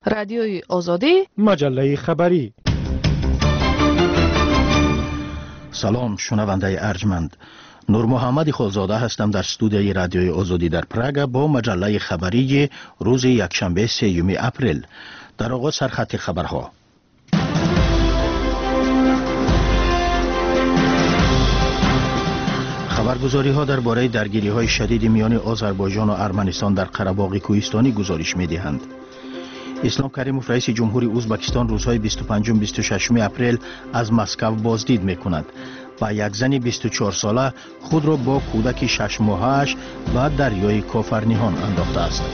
رادیوی آزادی، مجله خبری. سلام شنونده ارجمند، نور محمد خالزاده هستم در استودیوی رادیوی آزادی در پراگ با مجله خبری روز یکشنبه 3 اپریل. در آغاز سرخط خبرها. خبرگزاری ها درباره درگیری های شدید میان آذربایجان و ارمنستان در قره‌باغ کوهستانی گزارش می دهند. اسلام کریموف رئیس جمهوری ازبکستان روزهای 25 و 26 اپریل از مسکو بازدید می کند و یک زن 24 ساله خود را با کودک 6 ماهش و دریای کافرنیهان انداخته است.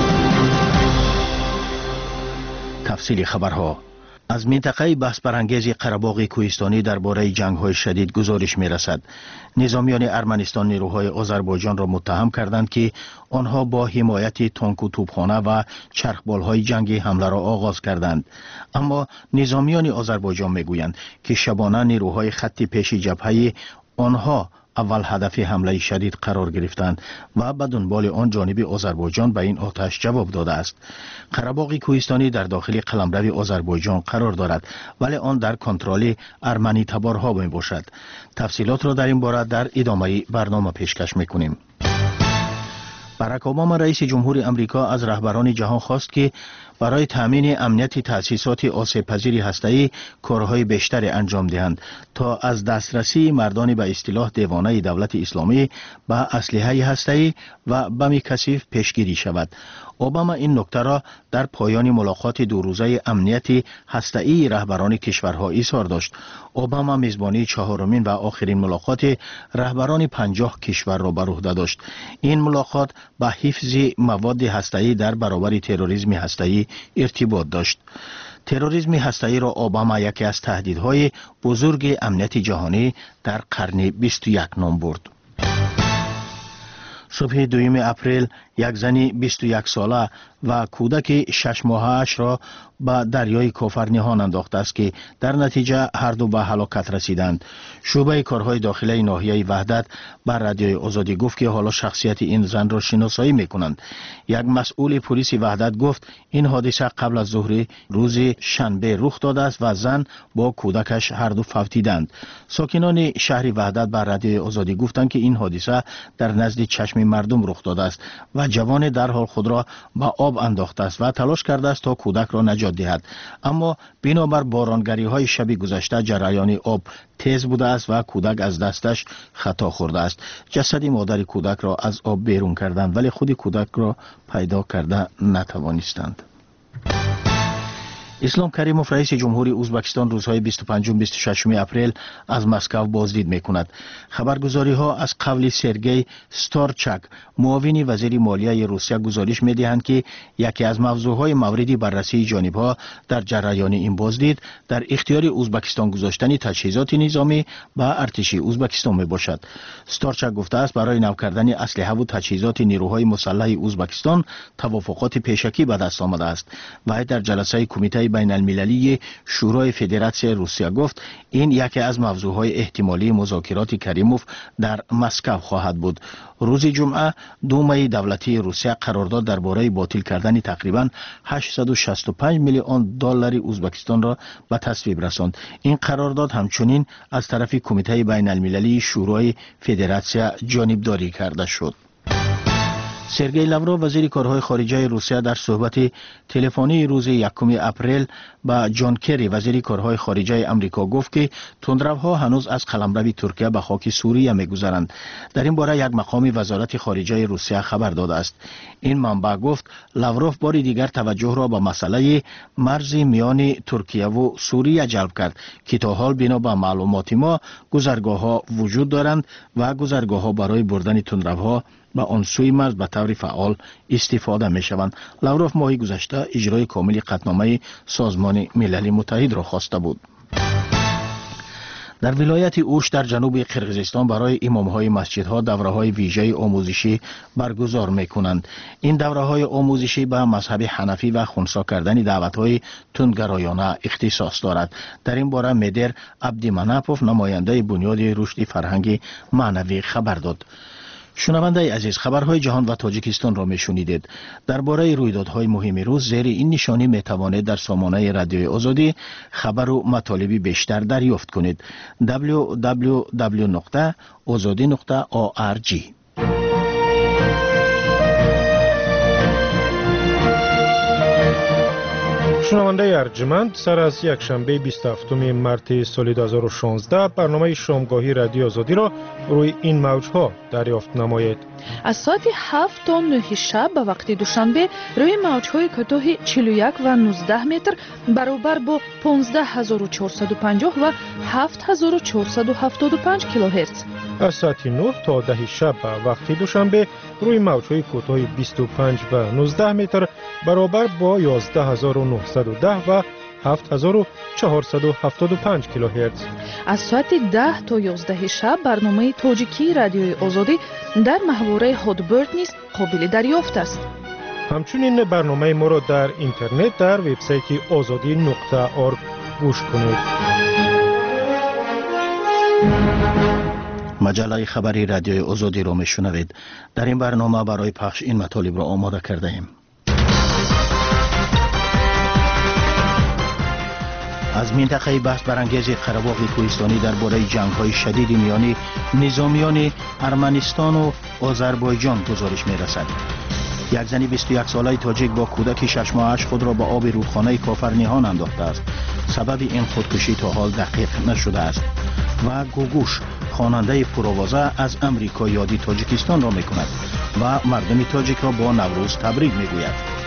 تفصیل خبرها. از منطقه بحث برانگیز قره‌باغ کوهستانی درباره جنگ‌های شدید گزارش می‌رسد. نظامیان ارمنستان نیروهای آذربایجان را متهم کردند که آنها با حمایت تانک و توپخانه و چرخبال‌های جنگی حمله را آغاز کردند. اما نظامیان آذربایجان می‌گویند که شبانه نیروهای خط پیش جبهه آنها اول هدف حمله شدید قرار گرفتند و به دنبال آن جانب آذربایجان به این آتش جواب داده است. قره‌باغ کوهستانی در داخل قلمرو آذربایجان قرار دارد ولی آن در کنترل ارمنی تبارها می باشد. تفصیلات را در این باره در ادامه برنامه پیشکش می‌کنیم. باراک اوباما رئیس جمهور امریکا از رهبران جهان خواست که برای تامین امنیت تأسیسات آسیب‌پذیر هسته‌ای کارهای بیشتری انجام دهند تا از دسترسی مردان به اصطلاح دیوانه دولت اسلامی به اسلحه هسته‌ای و بم کثیف پیشگیری شود. اوباما این نکته را در پایان ملاقات دو روزه امنیت هسته‌ای رهبران کشورها اظهار داشت. اوباما میزبانی چهارمین و آخرین ملاقات رهبران 50 کشور را بر عهده داشت. این ملاقات با حفظ مواد هسته‌ای در برابر تروریسم هسته‌ای ارتباط داشت. تروریسم هسته‌ای را اوباما یکی از تهدیدهای بزرگ امنیت جهانی در قرن 21 نام برد. صبح 2 اپریل یک زن 21 ساله و کودک 6 ماهش را به دریای کافرنیهان انداخته است که در نتیجه هر دو به هلاکت رسیدند. شعبه کارهای داخلی ناحیه وحدت بر رادیوی آزادی گفت که حالا شخصیت این زن را شناسایی می‌کنند. یک مسئول پلیس وحدت گفت این حادثه قبل از ظهر روز شنبه رخ داده است و زن با کودکش هر دو فوتیدند. ساکنان شهر وحدت بر رادیوی آزادی گفتند که این حادثه در نزد چشم مردم رخ داده است و جوان در حال خود را به آب انداخته است و تلاش کرده است تا کودک را نجات دهد، اما بنابر بارانگری های شب گذشته جریان آب تیز بوده است و کودک از دستش خطا خورده است. جسد مادر کودک را از آب بیرون کردند ولی خود کودک را پیدا کرده نتوانستند. اسلام کریموف رئیس جمهوری ازبکستان روزهای 25 و 26 اپریل از مسکو بازدید می‌کند. خبرگزاری ها از قول سرگئی ستارچاک معاون وزیر مالیه روسیه گزارش می‌دهند که یکی از موضوعهای مورد بررسی جانب‌ها در جریان این بازدید در اختیار ازبکستان گذاشتن تجهیزات نظامی به ارتش ازبکستان میباشد. ستارچاک گفته است برای نو کردن اسلحه و تجهیزات نیروهای مسلح ازبکستان توافقات پیشکی به دست آمده است و در جلسه کمیته بین المللی شورای فدراسیون روسیه گفت این یکی از موضوعهای احتمالی مذاکرات کریموف در مسکو خواهد بود. روز جمعه دومای دولتی روسیه قرارداد درباره باطل کردن تقریبا 865 میلیون دلار ازبکستان را به تصویب رساند. این قرارداد همچنین از طرف کمیته بین المللی شورای فدراسیون جانبداری کرده شد. سرگئی لاوروف وزیر کارهای خارجه روسیه در صحبت تلفنی روز 1 اپریل با جان کری وزیر کارهای خارجه امریکا گفت که تندروها هنوز از قلمرو ترکیه به خاک سوریه می‌گذرند. در این باره یک مقام وزارت خارجه روسیه خبر داده است. این منبع گفت لاوروف بار دیگر توجه را به مسئله مرز میان ترکیه و سوریه جلب کرد که تا حال بنا به معلومات ما گذرگاه‌ها وجود دارند و گذرگاه‌ها برای بردن تندروها با آن سوی مرز به طور فعال استفاده می شوند. لاوروف ماه گذشته اجرای کامل قطعنامه سازمان ملل متحد را خواسته بود. در ولایت اوش در جنوب قرقیزستان برای امامهای مسجدها دوره‌های ویژه آموزشی برگزار می‌کنند. این دوره‌های آموزشی به مذهب حنفی و خنثی کردن دعوت‌های تندگرایانه اختصاص دارد. در این باره مدیر عبدی مناپوف نماینده بنیاد رشد فرهنگی معنوی خبر داد. شنونده عزیز، خبرهای جهان و تاجیکستان را میشنیدید. درباره رویدادهای مهم روز زیر این نشانی میتوانید در سامانه رادیوی آزادی خبر و مطالب بیشتر دریافت کنید. www.azadi.org. شنونده ارجمند، سر از یک شنبه 27 مارس سال 2016 برنامه شامگاهی رادیو آزادی را روی این موجها دریافت نمایید. از ساعت 7 تا 9 شب به وقت دوشنبه روی موجهای کوتاه 41 و 19 متر برابر با 15450 و 7475 کیلوهرتز. از ساعت 9 تا 10 شب به وقت دوشنبه روی موجهای کوتاه 25 و 19 متر برابر با 11910 و 7475 کیلوهرتز. از ساعت 10 تا 11 شب برنامه تاجیکی رادیوی آزادی در محوره هادبرد نیز قابل دریافت است. همچنین برنامه ما را در اینترنت در وبسایت azadi.org گوش کنید. مجله خبری رادیوی آزادی را میشنوید. در این برنامه برای پخش این مطالب را آماده کرده ایم. از منطقه بحث برانگیز قره‌باغ کوهستانی درباره جنگ‌های شدید میان نظامیان ارمنستان و آذربایجان گزارش می‌رسد. یک زن 21 ساله تاجیک با کودک 6 ماهش خود را به آب رودخانه کافرنیهان انداخته است. سبب این خودکشی تا حال دقیق نشده است. و گوگوش خواننده پرآوازه از امریکا یادی تاجیکستان را می‌کند و مردم تاجیک را با نوروز تبریک می‌گوید.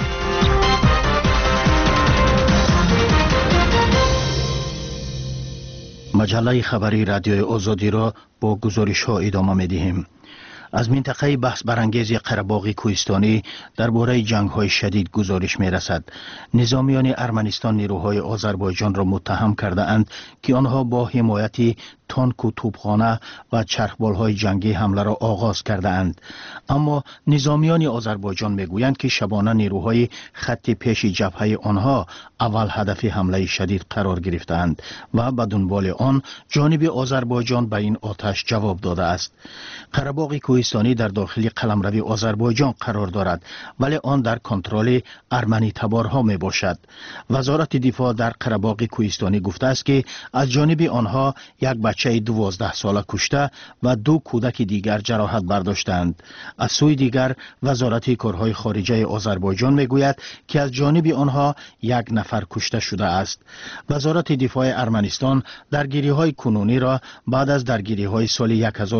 مجله خبری رادیوی آزادی را با گزارش ها ادامه می دهیم. از منطقه بحث برانگیز قره‌باغ کوهستانی درباره جنگ‌های شدید گزارش می‌رسد. نظامیان ارمنستان نیروهای آذربایجان را متهم کرده اند که آنها با حمایت تانک و توپخانه و چرخبال‌های جنگی حمله را آغاز کرده اند. اما نظامیان آذربایجان میگویند که شبانه نیروهای خط پیش جبهه آنها اول هدف حمله شدید قرار گرفتند و به دنبال آن جانب آذربایجان به این آتش جواب داده است. قره‌باغ کوهستانی در داخل قلمرو آذربایجان قرار دارد ولی آن در کنترل ارمنی تبارها می باشد. وزارت دفاع در قره‌باغ کوهستانی گفته است که از جانب آنها یک بچه 12 ساله کشته و 2 کودک دیگر جراحت برداشتند. از سوی دیگر وزارت کارهای خارجه آذربایجان می گوید که از جانب آنها 1 نفر کشته شده است. وزارت دفاع ارمنستان درگیری‌های کنونی را بعد از درگیری‌های سال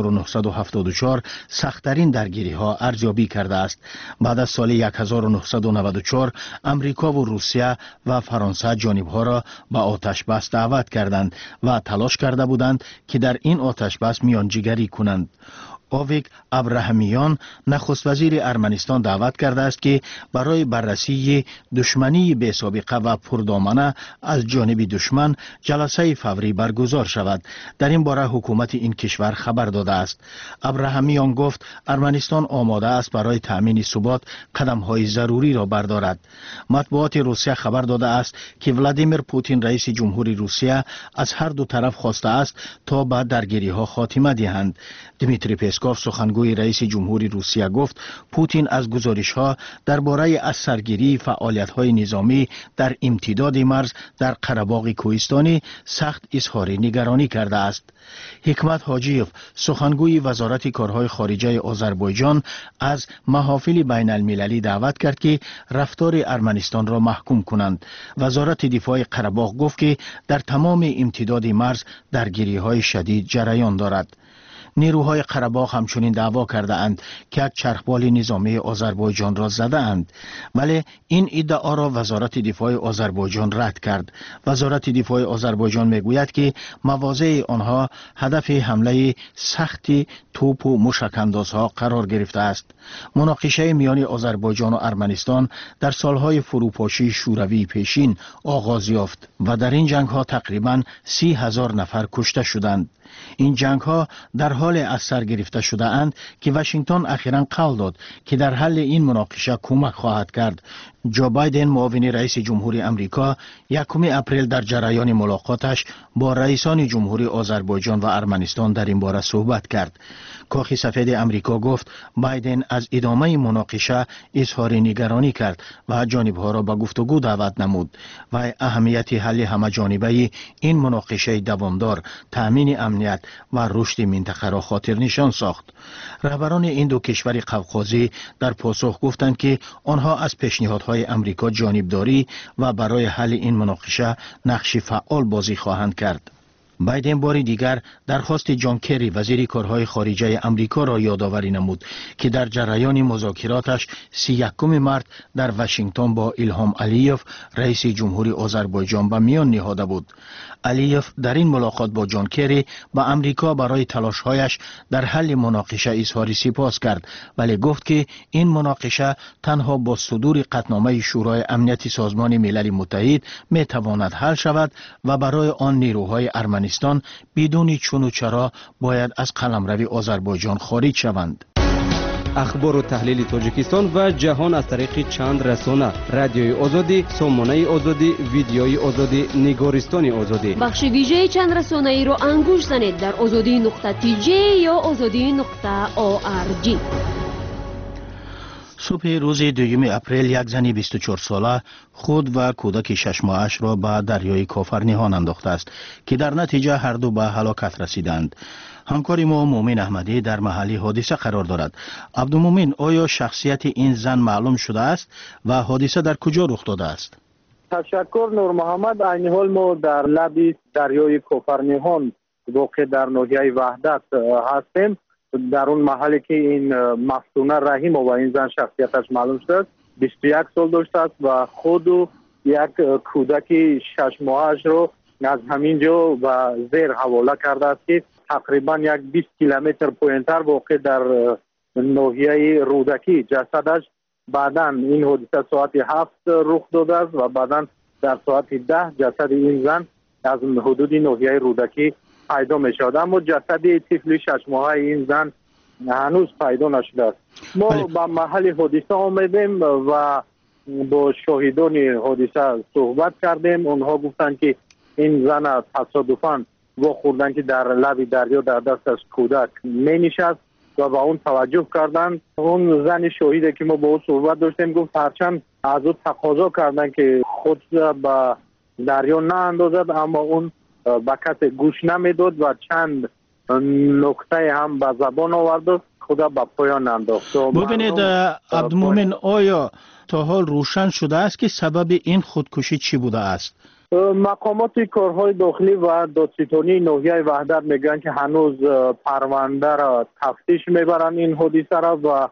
1974 سخت‌ترین درگیری‌ها ارزیابی کرده است. بعد از سال 1994 امریکا و روسیه و فرانسه جانب‌ها را به آتش بس دعوت کردند و تلاش کرده بودند که در این آتش بس میانجیگری کنند. اویک ابراهیمیان نخست وزیر ارمنستان دعوت کرده است که برای بررسی دشمنی بی سابقه و پردامنه از جانب دشمن جلسه فوری برگزار شود. در این باره حکومت این کشور خبر داده است. ابراهیمیان گفت ارمنستان آماده است برای تأمین ثبات قدم‌های ضروری را بردارد. مطبوعات روسیه خبر داده است که ولادیمیر پوتین رئیس جمهوری روسیه از هر دو طرف خواسته است تا به درگیری‌ها خاتمه دهند. دیمیتری پسکوف سخنگوی رئیس جمهوری روسیه گفت پوتین از گزارش‌ها درباره از سرگیری فعالیت‌های نظامی در امتداد مرز در قره‌باغ کوهستانی سخت اظهار نگرانی کرده است. حکمت حاجیف سخنگوی وزارت کارهای خارجه آذربایجان از محافل بین المللی دعوت کرد که رفتار ارمنستان را محکوم کنند. وزارت دفاع قره‌باغ گفت که در تمام امتداد مرز درگیری‌های شدید جریان دارد. نیروهای قره‌باغ همچنین دعوا کرده اند که یک چرخبال نظامی آذربایجان را زده اند ولی این ادعا را وزارت دفاع آذربایجان رد کرد. وزارت دفاع آذربایجان میگوید که مواضع آنها هدف حمله سخت توپ و موشک‌اندازها قرار گرفته است. مناقشه میان آذربایجان و ارمنستان در سالهای فروپاشی شوروی پیشین آغاز یافت و در این جنگ‌ها تقریباً 30,000 نفر کشته شدند. این جنگ‌ها در حال از سر گرفته شده اند که واشنگتن اخیراً قول داد که در حل این مناقشه کمک خواهد کرد. جو بایدن معاون رئیس جمهوری آمریکا 1 اپریل در جریان ملاقاتش با رئیسان جمهوری آذربایجان و ارمنستان در این باره صحبت کرد. کاخ سفید امریکا گفت بایدن از ادامه مناقشه اظهار نگرانی کرد و جانبها را به گفتگو دعوت نمود و اهمیت حل همه‌جانبه این مناقشه دوامدار، تامین امنیت و رشد منطقه را خاطر نشان ساخت. رهبران این دو کشور قوقازی در پاسخ گفتند که آنها از پیشنهادهای امریکا جانبداری و برای حل این مناقشه نقش فعال بازی خواهند کرد. بایدن بار دیگر درخواست جان کری وزیر کارهای خارجه امریکا را یادآوری نمود که در جریان مذاکراتش 31 مارس در واشنگتن با ایلهام علیوف رئیس جمهوری آذربایجان به میان نهاده بود. علیوف در این ملاقات با جان کری به امریکا برای تلاش‌هایش در حل مناقشه اظهار سپاس کرد، ولی گفت که این مناقشه تنها با صدور قطعنامه شورای امنیت سازمان ملل متحد می تواند حل شود و برای آن نیروهای ارمنستان بدون چون و چرا باید از قلمرو آذربایجان خارج شوند. اخبار و تحلیل تاجیکستان و جهان از طریق چند رسانه: رادیوی آزادی، سامانه آزادی، ویدیوی آزادی، نگارستان آزادی. بخش ویژه چند رسانه ای رو انگوش زنید در azadi.tj یا azadi.org. صبح روز 2 اپریل یک زن 24 ساله خود و کودک 6 ماهش را به دریای کافر نهان انداخته است که در نتیجه هر دو به هلاکت رسیدند. همکار ما مومن احمدی در محل حادثه قرار دارد. عبدالمومن، آیا شخصیت این زن معلوم شده است و حادثه در کجا رخ داده است؟ تشکر نور محمد. این حال ما در لب دریای کوپرنهان واقع در ناحیه وحدت هستیم. در اون محلی که این مفتونه رحیم و این زن شخصیتش معلوم شد، 21 سال داشته است و خود و یک کودک 6 ماهش رو از همین جا و زیر حواله کرده است که تقریبا یک 20 کیلومتر پایین‌تر واقع در ناحیه رودکی جسدش بعداً این حادثه ساعت 7 رخ داده است و بعداً در ساعت 10 جسد این زن از حدود ناحیه رودکی پیدا می شود، اما جسد طفل 6 ماهه این زن هنوز پیدا نشده است. ما به محل حادثه آمدیم و با شاهدان حادثه صحبت کردیم. اونها گفتند که این زن تصادفاً واخوردن که در لب دریا در دستش کودک می نشست و با اون توجه کردند. اون زن شاهده که ما با او صحبت داشتیم گفت هرچند از او تقاضا کردن که خود به دریا نه اندازد، اما اون به کس گوش نمیداد و چند نکته هم به زبان آورد خدا به پایان انداخت. ببینید عبدالمومن، آیا تا حال روشن شده است که سبب این خودکشی چی بوده است؟ مقامات کارهای داخلی و دادستانی ناحیه وحدت میگن که هنوز پرونده را تفتیش میبرن این حادثه را و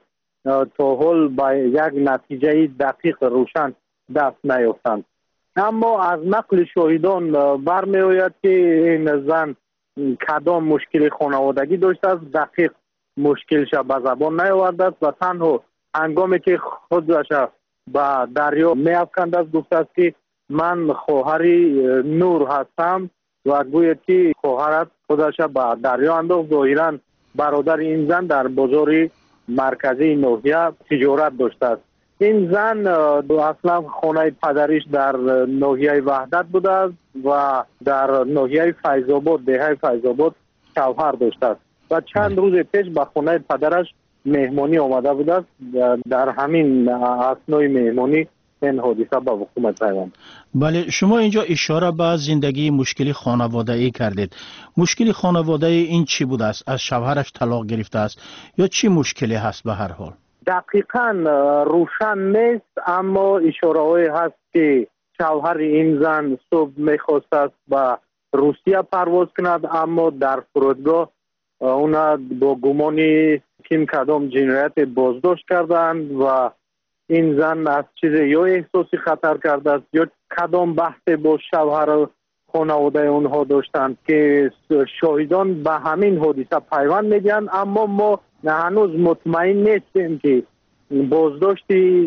تا حال به یک نتیجه دقیق روشن دست نیافتند. اما از نقل شاهدان برمی آید که این زن کدام مشکل خانوادگی داشته است، دقیق مشکلش به زبان نیاورده است و تنها هنگامی که خودش به دریا می افکند است گفته است که من خواهری نور هستم و گوید که خواهرت خودش به دریا انداخت. ظاهراً برادر این زن در بازار مرکزی ناحیه تجارت داشته است. این زن اصلا خانه پدریش در ناحیه وحدت بوده است و در ناحیه فیض‌آباد، دهه فیض‌آباد شوهر داشته است و چند روز پیش به خانه پدرش مهمانی آمده بوده است. در همین اثنای مهمانی این حادثه به وقوع پیوند. بله، شما اینجا اشاره به زندگی مشکلی خانواده‌ای کردید. مشکلی خانواده‌ای این چی بوده است؟ از شوهرش طلاق گرفته است یا چی مشکلی هست به هر حال؟ دقیقاً روشن نیست، اما اشاره‌هایی هست که شوهر این زن صبح می‌خواست است به روسیه پرواز کند، اما در فرودگاه اونا با گمانی که کدام جنایت بازداشت کردند و این زن از چیز یا احساسی خطر کرده است یا کدام بحث با شوهر خانواده اونها داشتند که شاهدان به همین حادثه پیوند میگن، اما ما هنوز مطمئن نیستیم که بازداشت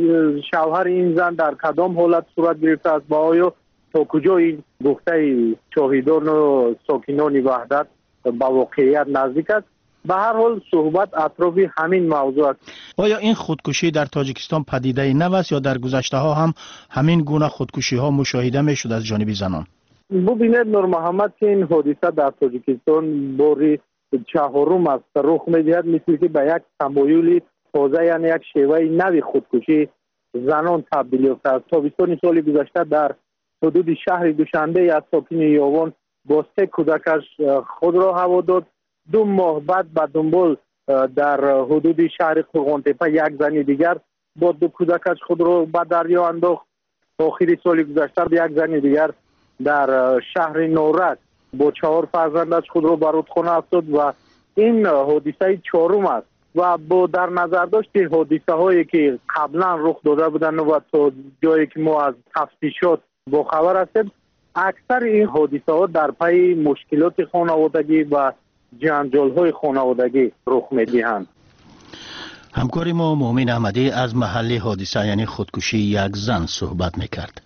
شوهر این زن در کدام حالت صورت گرفته است و آیا تا کجا این گفته شاهدان و ساکنان وحدت به واقعیت نزدیک است. به هر حال صحبت اطراف همین موضوع است. آیا این خودکشی در تاجیکستان پدیده نو است یا در گذشته ها هم همین گونه خودکشی ها مشاهده می شد از جانب زنان؟ ببینید نور محمد که این حادثه در تاجیکستان باری چهارم است رخ می‌دهد، مثل که به یک تمایل تازه، یعنی یک شیوه نوی خودکشی زنان تبدیل یافته است. تابستان سال گذشته در حدود شهر دوشنبه از ساکن یاوان با 3 کودکش خود را هوا داد. 2 ماه بعد به دنبال در حدود شهر قرغانتپه یک زن دیگر با 2 کودکش خود را به دریا انداخت. آخر سال گذشته یک زن دیگر در شهر نورک با 4 فرزندش خود را به رودخانه افتاد و این حادثه چهارم است و با در نظر داشت حادثه هایی که قبلا رخ داده بودند و تا جایی که ما از تفتیشات با خبر هستیم، اکثر این حادثه ها در پی مشکلات خانوادگی و جنجال های خانوادگی رخ می‌دهند. همکار ما مومن احمدی از محل حادثه یعنی خودکشی یک زن صحبت میکرد.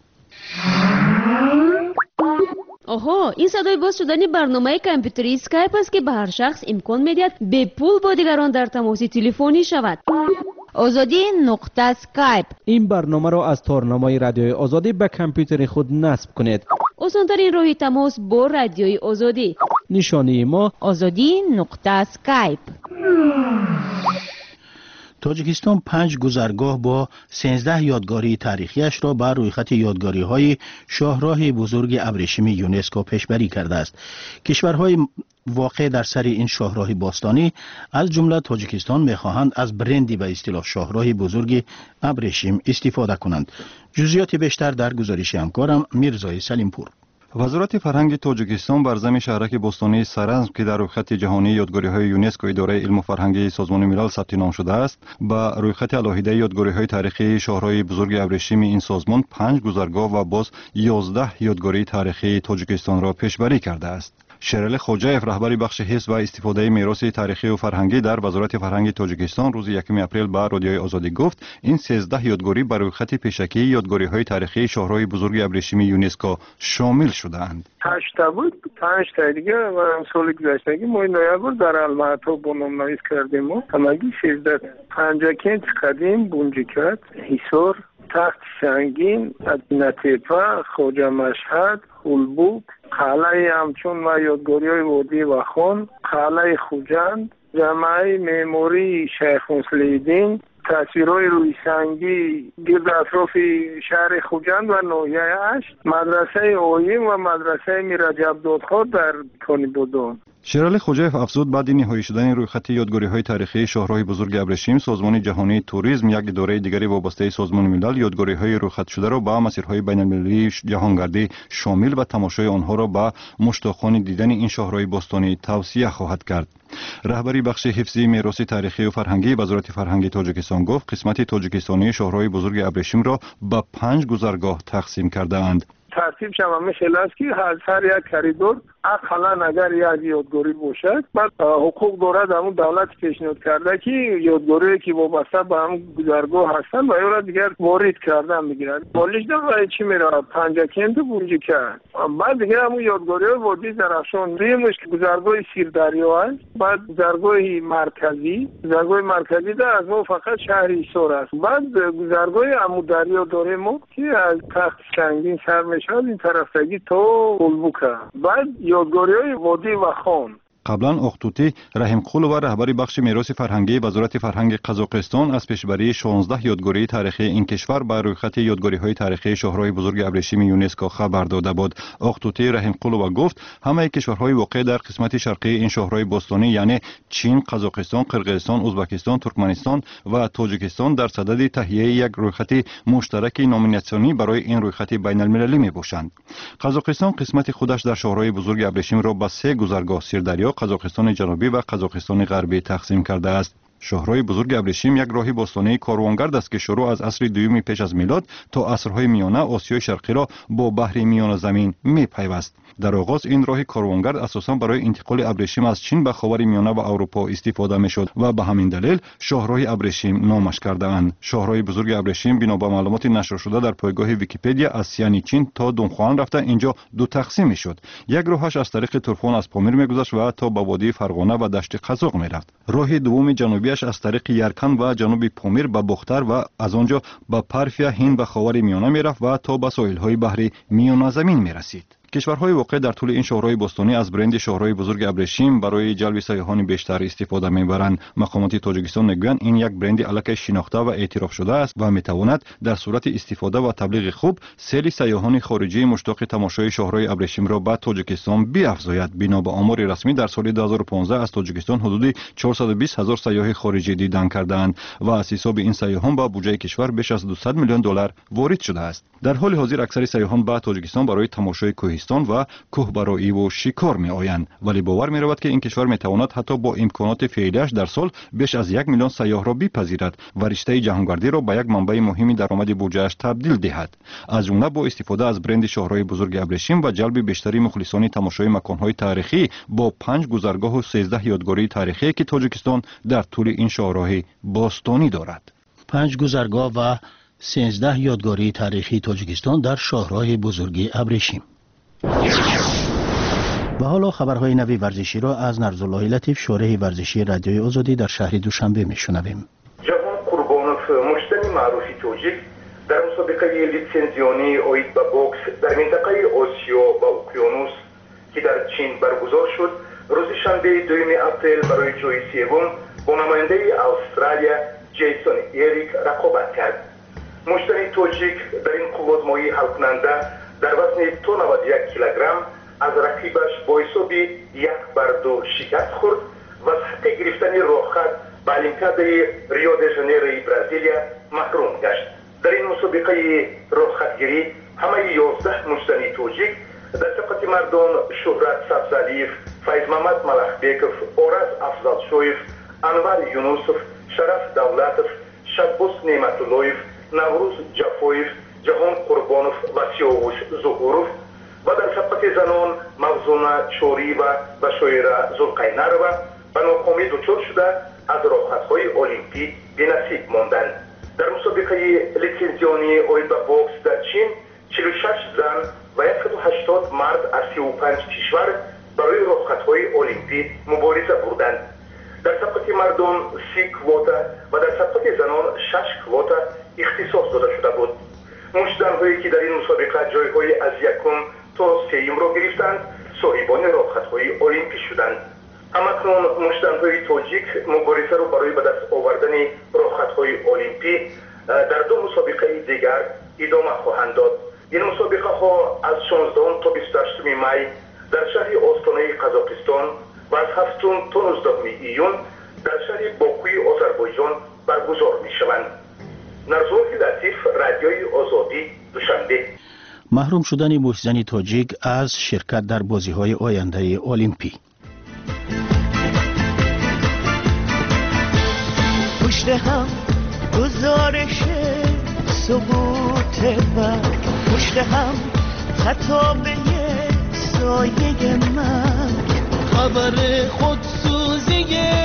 آها، این صدای باز شدن برنامه کامپیوتری اسکایپ است که به هر شخص امکان میدهد به پول با دیگران در تماس تلفنی شود. آزادی نقطه اسکایپ. این برنامه را از تارنمای رادیوی آزادی به کامپیوتر خود نصب کنید. آسان‌ترین راه تماس با رادیوی آزادی. نشانی ما آزادی نقطه اسکایپ. تاجیکستان 5 گذرگاه با 13 یادگاری تاریخیش را بر روی خط یادگاری‌های شاهراه بزرگ ابریشمی یونسکو پیشبری کرده است. کشورهای واقع در سر این شاهراه باستانی از جمله تاجیکستان می‌خواهند از برندی به اصطلاح شاهراه بزرگ ابریشم استفاده کنند. جزئیات بیشتر در گزارش همکارم میرزای سلیمپور. وزارت فرهنگ تاجیکستان بر زمین شهرک باستانی سرنج که در رویخط جهانی یادگاری‌های یونسکو اداره علم و فرهنگی سازمان ملل ثبت نام شده است، با رویخط الهیده یادگاری‌های تاریخی شاهراه بزرگ ابریشم این سازمان 5 گذرگاه و باز 11 یادگاری تاریخی تاجیکستان را پیشبری کرده است. شرل خوجایف رهبر بخش حفظ و استفاده میراث تاریخی و فرهنگی در وزارت فرهنگ تاجیکستان روز 1 اپریل به رادیوی آزادی گفت این 13 یادگاری بر روی خط پیشکی یادگاری‌های تاریخی شاهراه بزرگ ابریشمی یونسکو شامل شده‌اند. 8 تا بود، 5 تا دیگه و سال گذشته ما نویابر در المعطا با نام‌نویس کردیم و همگی 13 پنجاکنج قدیم بونجیکات حصار تخت سنگین نتیپه خوجا مشهد هلبوک قلعه همچون و یادگاری‌های وادی و خان قلعه خوجند جامعه معماری شیخ مسلیدین تصویرهای روی سنگی گرد اطراف شهر خوجند و ناحیه اش مدرسه اویم و مدرسه میرجب دادخواه در کانیبودان. شرل خوجایف افزود بعد نهایی شدن روی خط یادگاری‌های تاریخی شاهراه بزرگ ابریشم، سازمان جهانی توریسم یک اداره دیگری وابسته سازمان ملل یادگاری‌های روی خط شده را با مسیرهای بین‌المللی جهانگردی شامل و تماشای آنها را به مشتاقان دیدن این شاهراه باستانی توصیه خواهد کرد. رهبری بخش حفظی میراث تاریخی و فرهنگی وزارت فرهنگ تاجیکستان گفت قسمت تاجیکستانی شاهراه بزرگ ابریشم را به 5 گذرگاه تقسیم کرده اند. ترتیب شما مثل است که هر یک کریدور اقلا اگر یک یادگاری باشد بعد حقوق دارد همون دولت پیشنهاد کرده که یادگاری که وابسته به هم گذرگاه هستن و یا دیگر وارد کردن میگیرن بالش در چی میره پنجاکنج بونجی کرد بعد دیگه همون یادگاری وادی درخشان دیمش گذرگاه سیردریا است. بعد گذرگاه مرکزی در از ما فقط شهر ایسار است. بعد گذرگاه عمودریا داریم ما که از تخت سنگین سر میشد این طرفتگی تا هلبوکه. بعد یادگاری‌های وادی و خان. قبلا اختوتی رحیم قولو رهبری بخش میراث فرهنگی وزارت فرهنگ قزاقستان از پیشبری 16 یادگاری تاریخی این کشور بر روی خط یادگاری‌های تاریخی شاهراه بزرگ ابریشم یونسکو خبر داده بود. اختوتی رحیم قولو گفت همه کشورهای واقع در قسمت شرقی این شاهراه باستانی یعنی چین، قزاقستان، قرقیزستان، ازبکستان، ترکمنستان و تاجیکستان در صدد تهیه یک روی خط مشترک نامیناسیونی برای این روی خط بین‌المللی میباشند. قزاقستان قسمت خودش در شاهراه بزرگ ابریشم را به 3 گذرگاه سیردریا، قزاقستان جنوبی و قزاقستان غربی تقسیم کرده است. شاهراه بزرگ ابریشم یک راه باستانی کاروانگرد است که شروع از عصر دوم پیش از میلاد تا عصرهای میانه آسیای شرقی را با بحر میانه زمین میپیوست. در آغاز این راه کاروانگرد اساساً برای انتقال ابریشم از چین به خاور میانه و اروپا استفاده میشد و به همین دلیل شاهراه ابریشم نامش کرده‌اند. شاهراه بزرگ ابریشم بنا به معلومات نشر شده در پایگاه ویکی‌پدیا از سیانی چین تا دونخوان رفته اینجا 2 تقسیم میشد. یک راهش از طریق ترفان از پامیر میگذشت و تا به وادی فرغانه و دشت قزاق میرفت. راه دوم جنوبیش از طریق یرکن و جنوب پامیر به بختر و از آنجا به پرفیا هند و خاور میانه میرفت و تا به ساحل‌های بحر میانه زمین میرسید. کشورهای واقع در طول این شهرهای بوستانی از برند شهرهای بزرگ ابریشم برای جلب سیاحان بیشتر استفاده می‌برند. مقامات تاجیکستان میگویند این یک برند الک شناخته و اعتراف شده است و میتواند در صورت استفاده و تبلیغ خوب سیل سیاحان خارجی مشتاق تماشای شهرهای ابریشم را به تاجیکستان بیافزاید. بنا به آمار رسمی در سال 2015 از تاجیکستان حدود 420,000 سیاح خارجی دیدن کردند و از حساب این سیاحان به بودجه کشور بیش از 200 میلیون دلار وارد شده است. در حال حاضر اکثر سیاحان به تاجیکستان برای تماشای کوهستان و کوهبرایی و شکار می آیند، ولی باور می رود که این کشور می تواند حتی با امکانات فعلیش در سال بیش از 1 میلیون سیاح را بپذیرد و رشته جهانگردی را به یک منبع مهمی درآمد بودجه‌اش تبدیل دهد. از جمله با استفاده از برند شهرهای بزرگ ابریشم و جلب بیشتری مخلصان تماشای مکان‌های تاریخی با 5 گذرگاه و 13 یادگاری تاریخی که تاجیکستان در طول این شهرهای باستانی دارد. 5 گذرگاه و 13 یادگاری تاریخی تاجیکستان در شهرهای بزرگ ابریشم. و حالا خبرهای نوی ورزشی را از نرزالله لطیف، شارح ورزشی رادیوی آزادی در شهر دوشنبه میشنویم. جوان قربانوف، مشتری معروفی توجیک، در مسابقه لیتسنزیونی اوید به بوکس در منطقه آسیا و اقیانوس که در چین برگزار شد، روز شنبه 2 اپریل برای جای سوم با نماینده استرالیا جیسون اریک رقابت کرد. مشتری توجیک در این قوازمایی حل کننده در وزن 91 کیلوگرم از رقیبش با حساب 1-2 شکست خورد و سطح گرفتن راهخط به المپیاد ریو د ژانیروی برزیلیا محروم گشت. در این مسابقه راهخطگیری همه 11 مشتری توجیک در طبقه مردان شهرت سبزعلیف، فیض محمد ملخبیکوف، اورز افضلشویف، انور یونوسوف، شرف دولتوف، شبوس نعمتاللهیف، نوروز جفویف، جهان قربانوف و سیاوش ظهوروف و در طبقه زنان موزونه چوری و شویره زلقینروا به ناکامی دچار شده از راهخطهای المپی بی‌نصیب ماندند. در مسابقه لیتسنزیونی اوید به بوکس در چین 46 زن و 180 مرد از 35 کشور برای راهخطهای المپی مبارزه بردند. در طبقه مردان 30 کواتا و در طبقه زنان 6 کواتا اختصاص داده شده بود. مشترکانی که در این مسابقه جایهای از یکم تا سوم را گرفتند صاحبان راهخطهای المپی شدند. همکنون مشترکان تاجیک مبارزه را برای به دست آوردن راهخطهای المپی در 2 مسابقه دیگر ادامه خواهند داد. این مسابقه ها از 16 تا 28 می در شهر آستانه قزاقستان و از 7 تا 19 ایون در شهر باکوی آذربایجان برگزار می شوند. نرزالله لطیف، رادیوی آزادی، دوشنبه. محروم شدن محسن تاجیک از شرکت در بازی‌های آینده المپی. پشت هم گزارش سقوط و پشت هم خطابه سایه من، خبر خودسوزی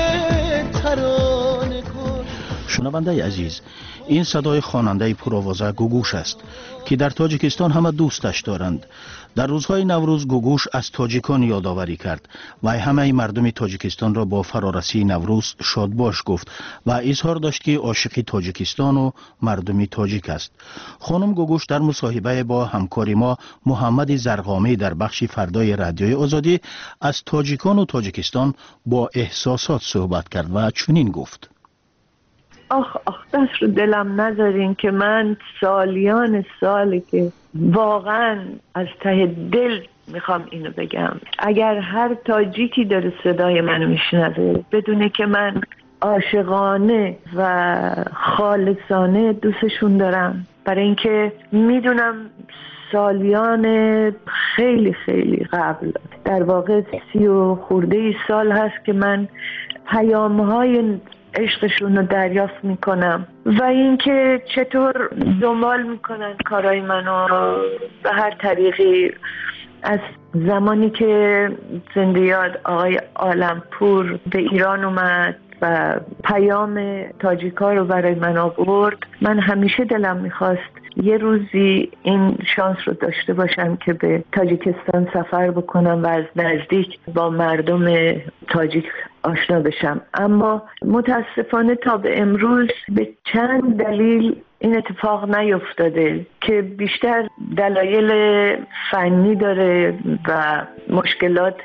ترانه کن. شنونده عزیز، این صدای خواننده پرآوازه گوگوش است که در تاجیکستان همه دوستش دارند. در روزهای نوروز گوگوش از تاجیکان یادآوری کرد و همه مردم تاجیکستان را با فرارسی نوروز شادباش گفت و اظهار داشت که عاشق تاجیکستان و مردم تاجیک است. خانم گوگوش در مصاحبه با همکار ما محمد زرقامی در بخش فردای رادیوی آزادی از تاجیکان و تاجیکستان با احساسات صحبت کرد و چنین گفت: آخ دست رو دلم نذارین که من سالیان ساله که واقعا از ته دل میخوام اینو بگم. اگر هر تاجیکی داره صدای منو میشنوه بدونه که من عاشقانه و خالصانه دوستشون دارم، برای اینکه میدونم سالیان خیلی خیلی قبل، در واقع 30 و خورده سال هست که من پیام‌های عشقشون رو دریافت میکنم و اینکه چطور دنبال میکنن کارهای منو به هر طریقی. از زمانی که زنده یاد آقای عالمپور به ایران اومد و پیام تاجیکا رو برای من آورد، من همیشه دلم میخواست یه روزی این شانس رو داشته باشم که به تاجیکستان سفر بکنم و از نزدیک با مردم تاجیک آشنا بشم. اما متاسفانه تا به امروز به چند دلیل این اتفاق نیفتاده که بیشتر دلایل فنی داره و مشکلات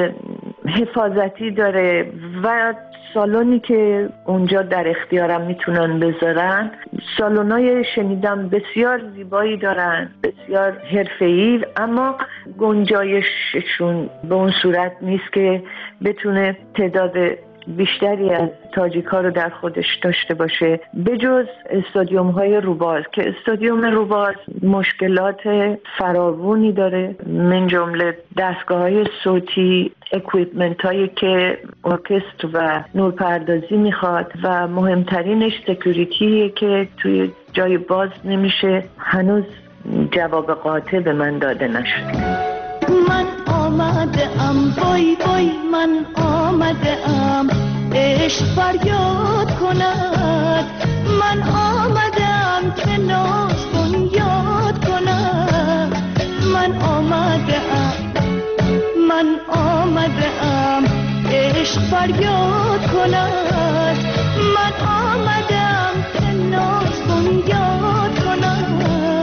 حفاظتی داره و سالونی که اونجا در اختیارم میتونن بذارن سالونای شنیدم بسیار زیبایی دارن، بسیار حرفه‌ای، اما گنجایششون به اون صورت نیست که بتونه تعداد بیشتری از تاجیک ها رو در خودش داشته باشه، بجز استادیوم های روباز که استادیوم روباز مشکلات فراوانی داره، من جمله دستگاه های صوتی، اکویپمنت هایی که ارکستر و نورپردازی میخواد و مهمترینش سکیوریتیه که توی جای باز نمیشه. هنوز جواب قاطع به من داده نشد. من آمده ام وای وای، من آمده ام عشق فریاد کند، من آمده ام که ناز بنیاد کند، من آمده ام، من آمده ام عشق فریاد کند، من آمده ام که ناز بنیاد کند.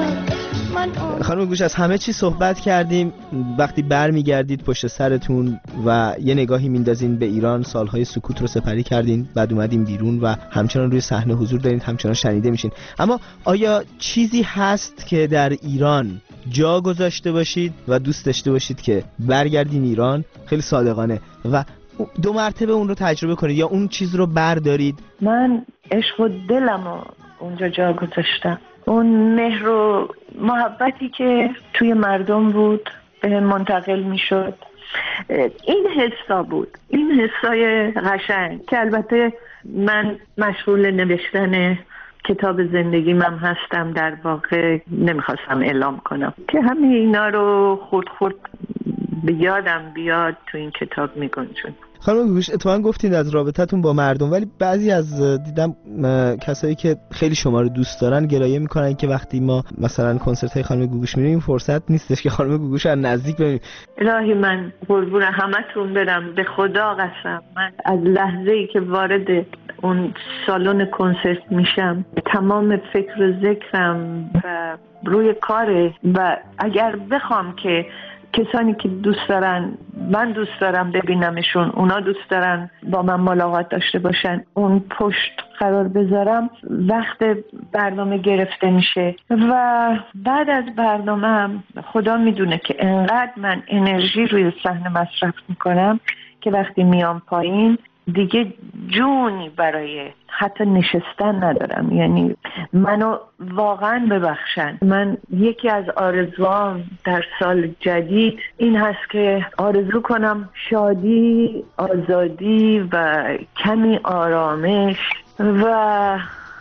خانم گوش، از همه چی صحبت کردیم. وقتی برمیگردید پشت سرتون و یه نگاهی میندازین به ایران، سالهای سکوت رو سپری کردین، بعد اومدین بیرون و همچنان روی صحنه حضور دارید، همچنان شنیده میشین. اما آیا چیزی هست که در ایران جا گذاشته باشید و دوست داشته باشید که برگردین ایران خیلی صادقانه و 2 مرتبه اون رو تجربه کنید، یا اون چیز رو بردارید؟ من عشق و دلمو اونجا جا گذاشتم. اون مهر و محبتی که توی مردم بود به منتقل می شد. این حسا بود، این حسای قشنگ که البته من مشغول نوشتن کتاب زندگیم هم هستم، در واقع نمیخواستم اعلام کنم که همه اینا رو خورد خورد به یادم بیاد تو این کتاب میگنجون. خانم گوگوش، اتفاقا گفتید از رابطتون با مردم، ولی بعضی از دیدم کسایی که خیلی شما رو دوست دارن گلایه میکنن که وقتی ما مثلا کنسرت های خانم گوگوش میریم فرصت نیستش که خانم گوگوش رو نزدیک ببینیم. الهی من قربون همتون برم، به خدا قسم، من از لحظه‌ای که وارد اون سالن کنسرت میشم تمام فکر و ذکرم و روی کاره و اگر بخوام که کسانی که دوست دارن، من دوست دارم ببینمشون، اونا دوست دارن با من ملاقات داشته باشن، اون پشت قرار بذارم، وقت برنامه گرفته میشه و بعد از برنامه هم خدا میدونه که انقدر من انرژی روی صحنه مصرف میکنم که وقتی میام پایین دیگه جونی برای حتی نشستن ندارم. یعنی منو واقعا ببخشن. من یکی از آرزوام در سال جدید این هست که آرزو کنم شادی، آزادی و کمی آرامش و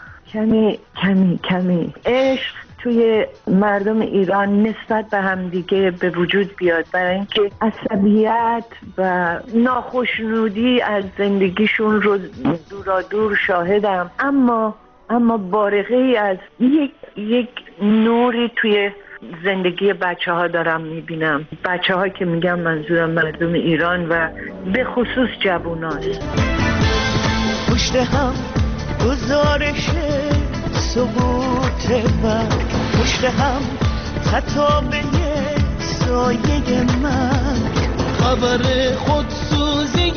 کمی عشق توی مردم ایران نسبت به هم دیگه به وجود بیاد، برای اینکه عصبیت و ناخوشنودی از زندگیشون رو دورادور شاهدم، اما بارقه‌ای از یک نوری توی زندگی بچه ها دارم میبینم. بچه ها که میگم منظورم مردم ایران و به خصوص جواناست. پشت هم گزارش سقوط من، پشت هم خطابه سایه من، خبر خودسوزی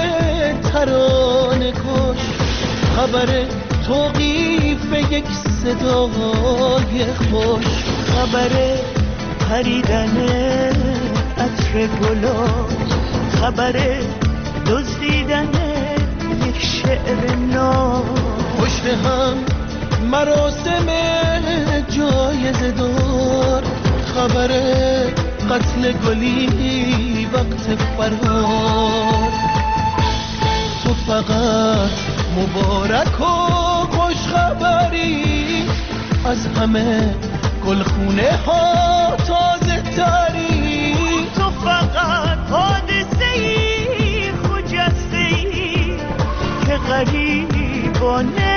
ترانه کش، خبر توقیف یک صدای خوش، خبر پریدن عطر گلات، خبر دزدیدن یک شعر نو، پشت هم مراسم جایزه دار، خبر قتل گلی وقت فرار، تو فقط مبارک و خوش خبری، از همه گلخونه ها تازه تری، تو فقط حادثه‌ای خجسته‌ای که غریبانه